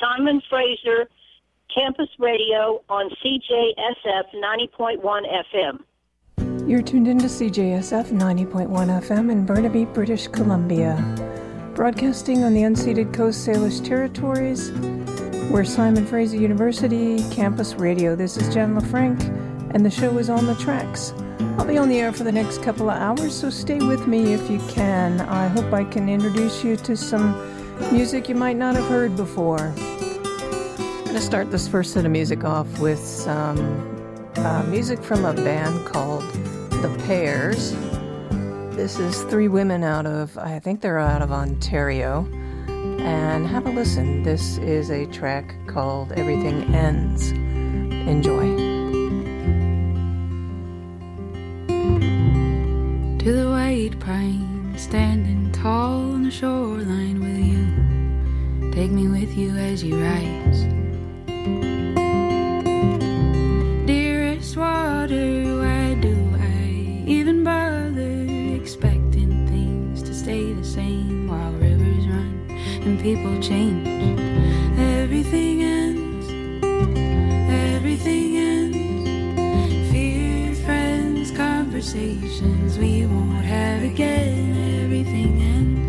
Simon Fraser Campus Radio on CJSF 90.1 FM. You're tuned into CJSF 90.1 FM in Burnaby, British Columbia. Broadcasting on the unceded Coast Salish territories, we're Simon Fraser University Campus Radio. This is Jen LaFranc, and the show is On the Tracks. I'll be on the air for the next couple of hours, so stay with me if you can. I hope I can introduce you to some music you might not have heard before. I'm going to start this first set of music off with some music from a band called The Pairs. This is three women I think they're out of Ontario. And have a listen. This is a track called Everything Ends. Enjoy. To the white pine, standing tall on the shoreline with you. Take me with you as you rise. Dearest water, why do I even bother expecting things to stay the same while rivers run and people change? Everything ends, everything ends. Fear, friends, conversations we won't have again. Everything ends.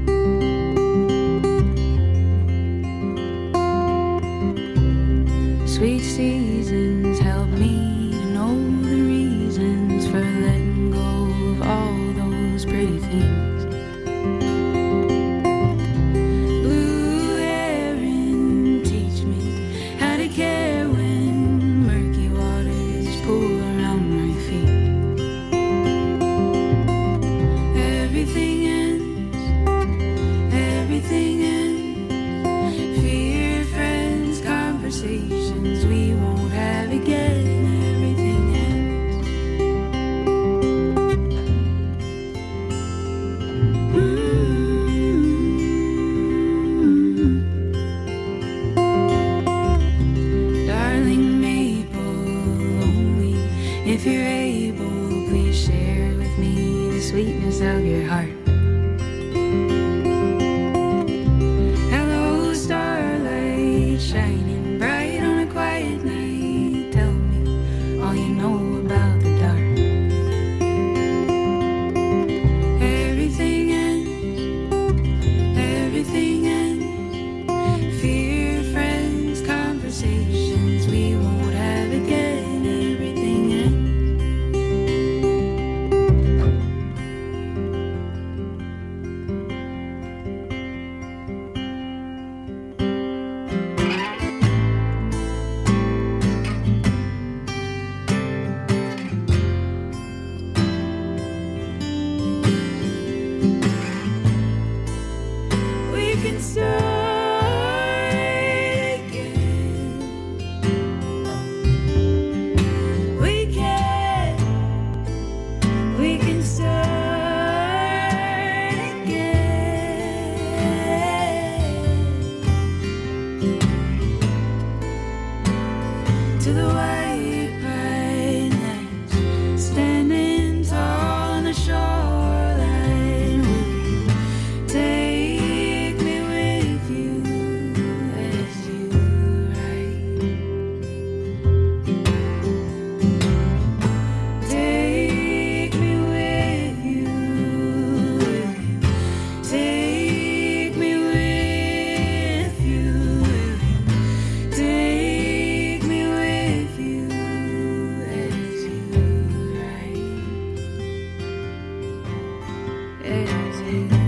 Sweet seasons help me to know the reasons for letting go of all those pretty things. Blue heron, teach me how to care when murky waters pool around my feet. Everything ends, everything ends. Fear, friends, conversations we won't have again. Everything ends. Darling maple, only if you're able, please share with me the sweetness of your heart. Hello, starlight shining bright on a quiet night. Tell me all you know about the dark. Everything ends, everything ends. Fear, friends, conversations we won't have again. Everything ends. We can start again. We can start again. To the white pine lands, standing tall on the shoreline. Take me with you as you ride. Take me with you. Take me with you. Take me with you as you ride. As you ride.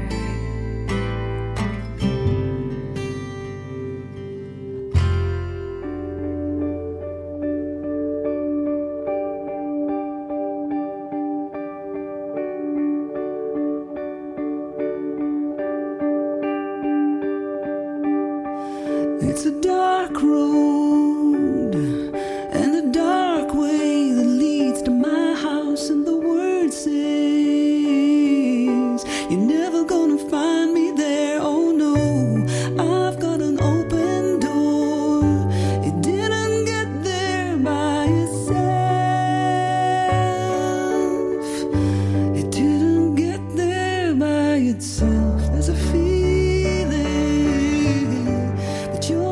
It's a dark road and a dark way that leads to my house, and the word says you're never gonna find me there. Oh no, I've got an open door. It didn't get there by itself. It didn't get there by itself. There's a feeling that you're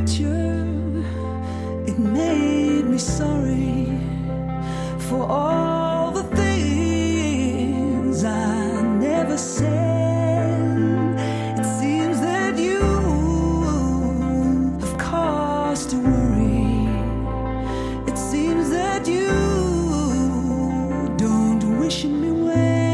picture, it made me sorry for all the things I never said. It seems that you have caused a worry. It seems that you don't wish me well.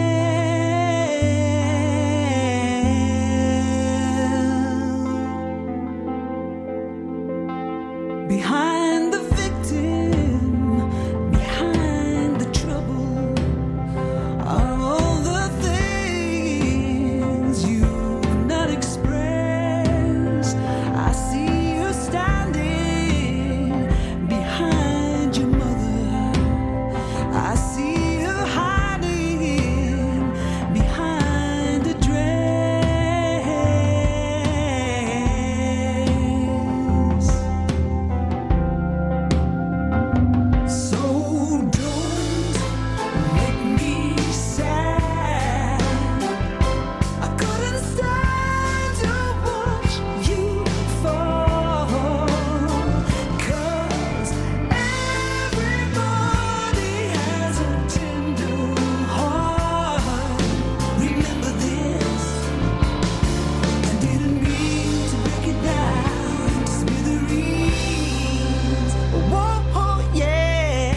Behind the victim, behind the trouble, are all the things you've not expressed. I see you standing behind your mother. I see you hiding behind a dress. So don't make me sad. I couldn't stand to watch you fall, 'cause everybody has a tender heart. Remember this. I didn't mean to break it down to smithereens. Whoa, yeah.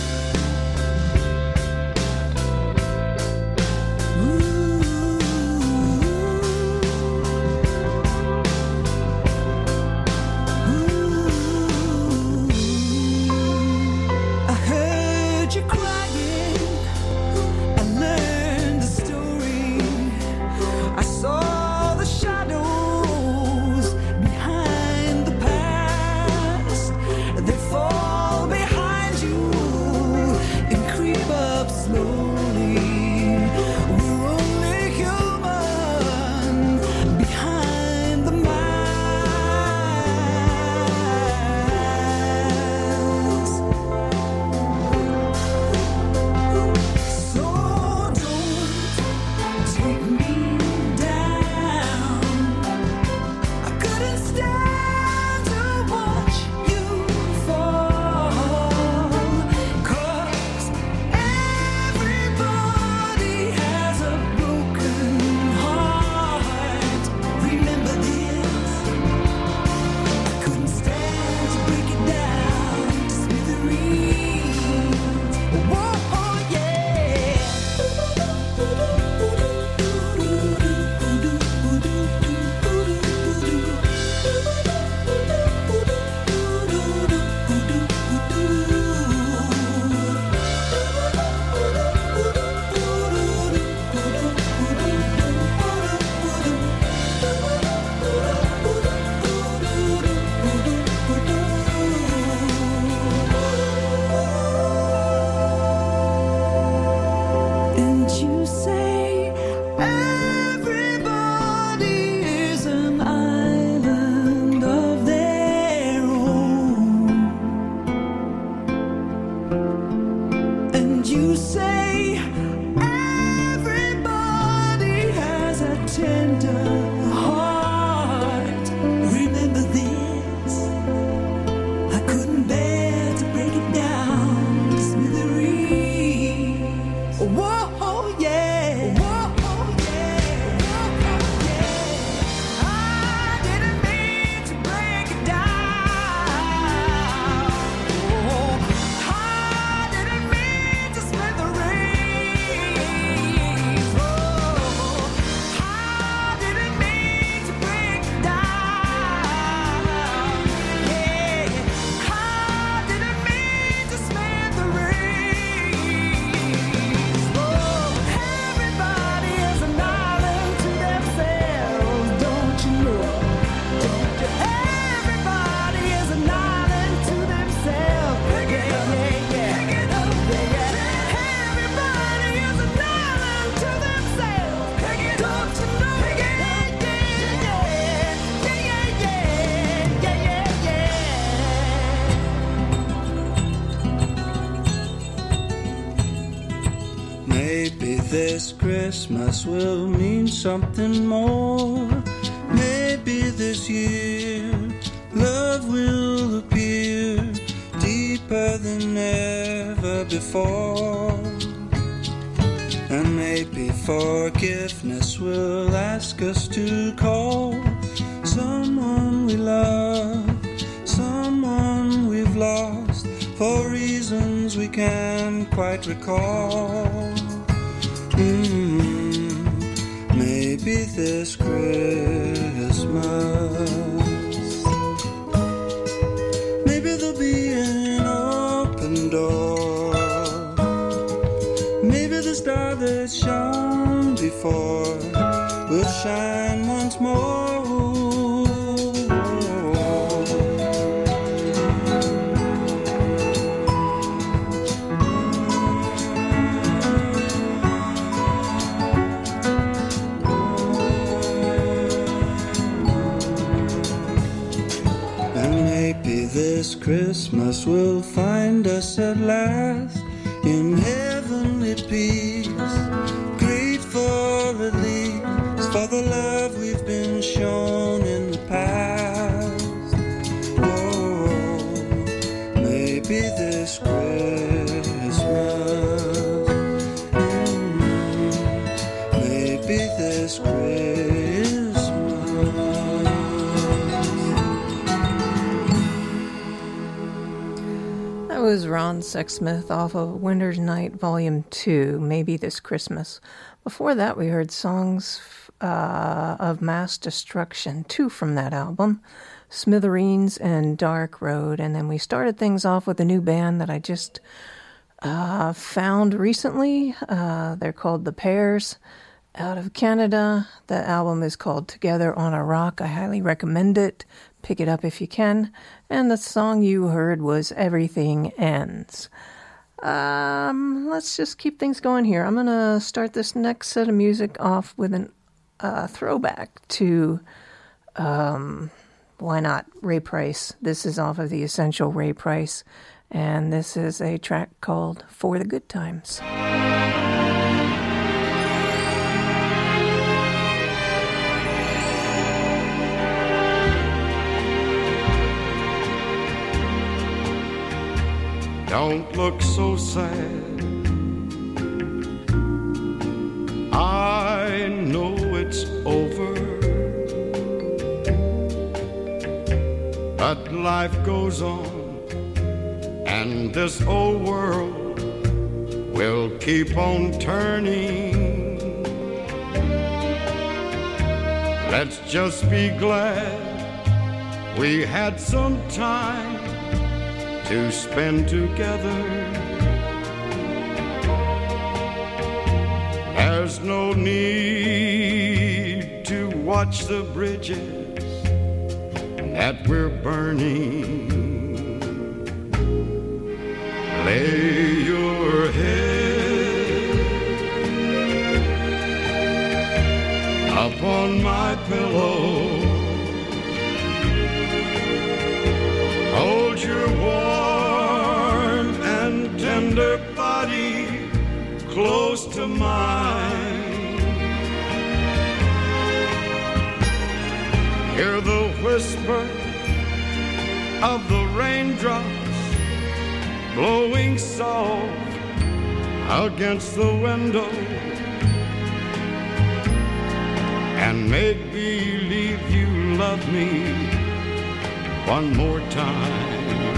I heard you crying. I learned the story. I saw the shadows behind the past. They fall behind you and creep up slowly. We're only human behind the mask. So don't take me down. I couldn't stand to watch you fall, 'cause everybody has a broken heart. Remember this. I couldn't stand to break it down to smithereens. Whoa, yeah. And you say everybody is an island of their own. And you say everybody has a tender heart. Remember this. I couldn't bear to break it down to smithereens. Whoa, yeah. Whoa, yeah. I didn't mean to break it down. I didn't mean to smithereens. I didn't mean to break it down. Yeah, I didn't mean to smithereens. Everybody is an island to themselves, don't you know? Everybody is an island to themselves. Everybody is an island to themselves. Don't you know? Maybe this Christmas will mean something more. Maybe this year love deeper than ever before. And maybe forgiveness will ask us to call someone we love, someone we've lost, for reasons we can't quite recall. Maybe this Christmas, maybe there'll be an open door. Maybe the star that shone before will shine once more. This Christmas will find us at last in heavenly peace, grateful at least for the love we've been shown in the past. Oh, maybe this Christmas, maybe this Christmas. Was Ron Sexsmith off of Winter's Night Volume 2, Maybe This Christmas. Before that, we heard songs of Mass Destruction, 2 from that album, Smithereens and Dark Road. And then we started things off with a new band that I just found recently. They're called The Pears, out of Canada. The album is called Together on a Rock. I highly recommend it. Pick it up if you can. And the song you heard was Everything Ends. Let's just keep things going here. I'm going to start this next set of music off with a throwback to, why not, Ray Price. This is off of the Essential Ray Price. And this is a track called For the Good Times. Don't look so sad. I know it's over, but life goes on, and this old world will keep on turning. Let's just be glad we had some time to spend together. There's no need to watch the bridges that we're burning. Lay your head upon my pillow. Hold your warm and tender body close to mine. Hear the whisper of the raindrops blowing soft against the window, and make believe you love me one more time.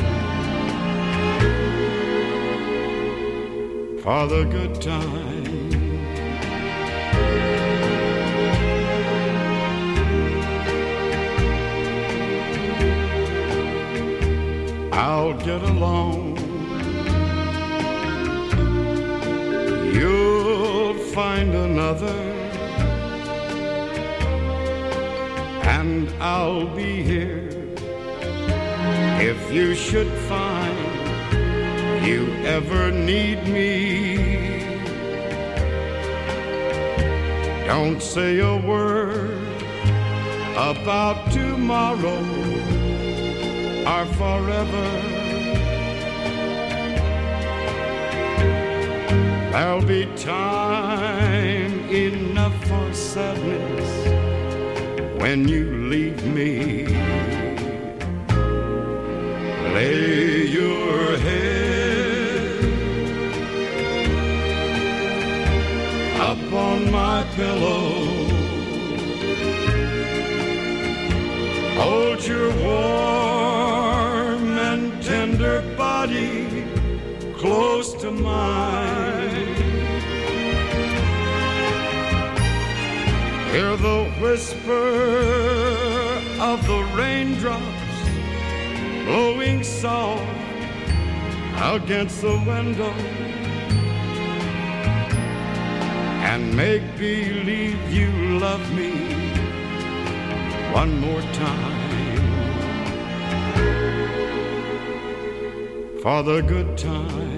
For the good time. I'll get along. You'll find another, and I'll be here if you should find you ever need me. Don't say a word about tomorrow or forever. There'll be time enough for sadness when you leave me. Lay your head close to mine. Hear the whisper of the raindrops blowing soft against the window, and make believe you love me one more time for the good time.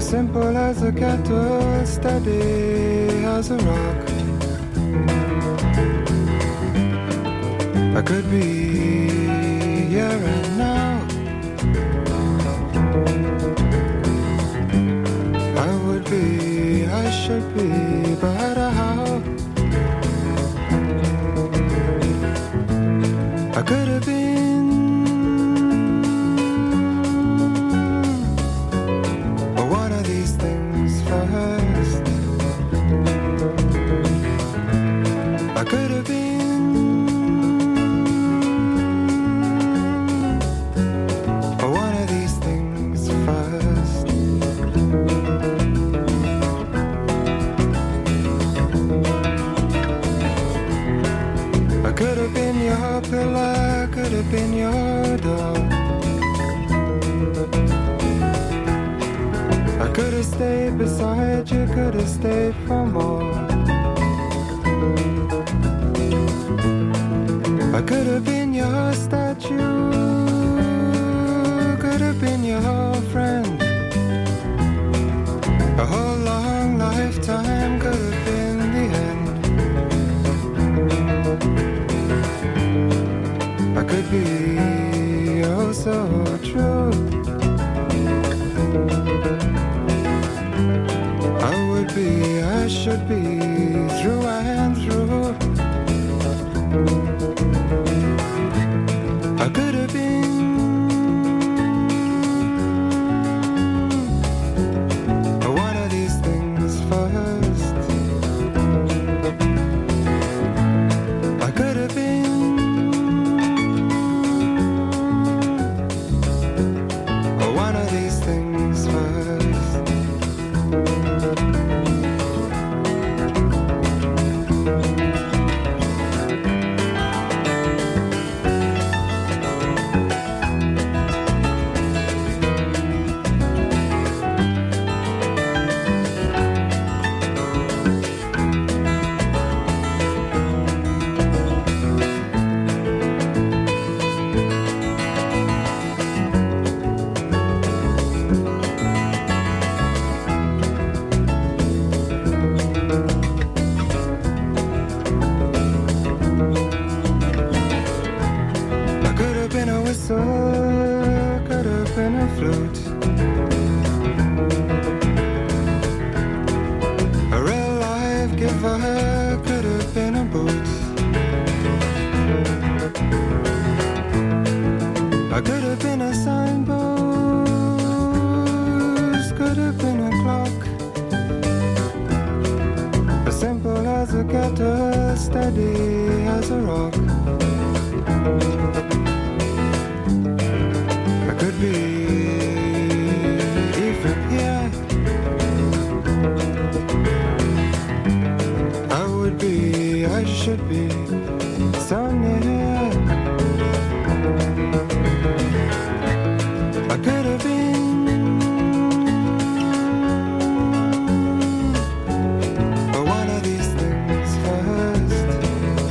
simple as a kettle, steady as a rock. I could be here and now. I would be, I should be, but how? I could have been one of these things first. I could have been one of these things first. I could have been your pillar, could have been your door. I could have stayed beside you, could have stayed for more. I could have been your statue, could have been your friend. A whole long lifetime could have been the end. I could be oh so true. I would be, I should be, through and through. I could have been one of these things first. I could have been one of these things first. Could have been a flute, a real life giver, could have been a boot. I could have been a signpost, could have been a clock, as simple as a kettle, steady as a rock. Could be even here. I would be, I should be, so near. I could have been one of these things first.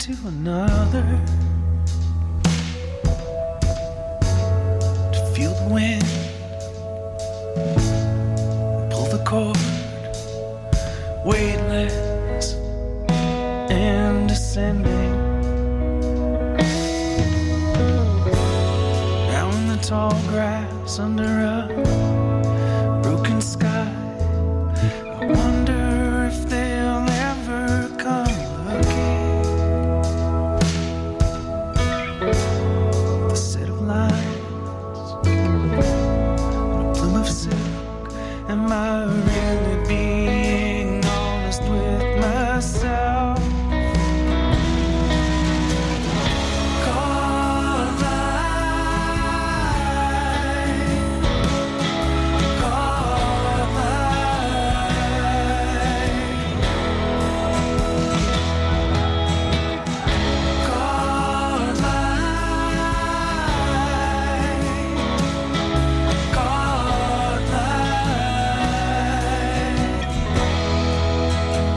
to another, to feel the wind, pull the cord, weightless and descending. Now in the tall grass under a